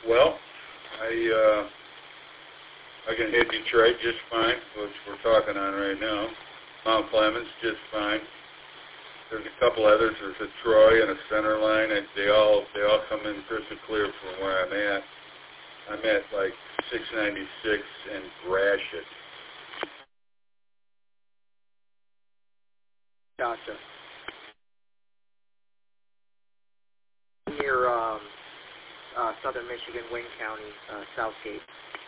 Well, I can hit Detroit just fine, which we're talking on right now. Mount Clemens just fine. There's a couple others. There's a Troy and a Center Line, and they all come in crystal clear from where I'm at. I'm at like 696 and Gratiot. Gotcha. Near Southern Michigan, Wayne County, Southgate.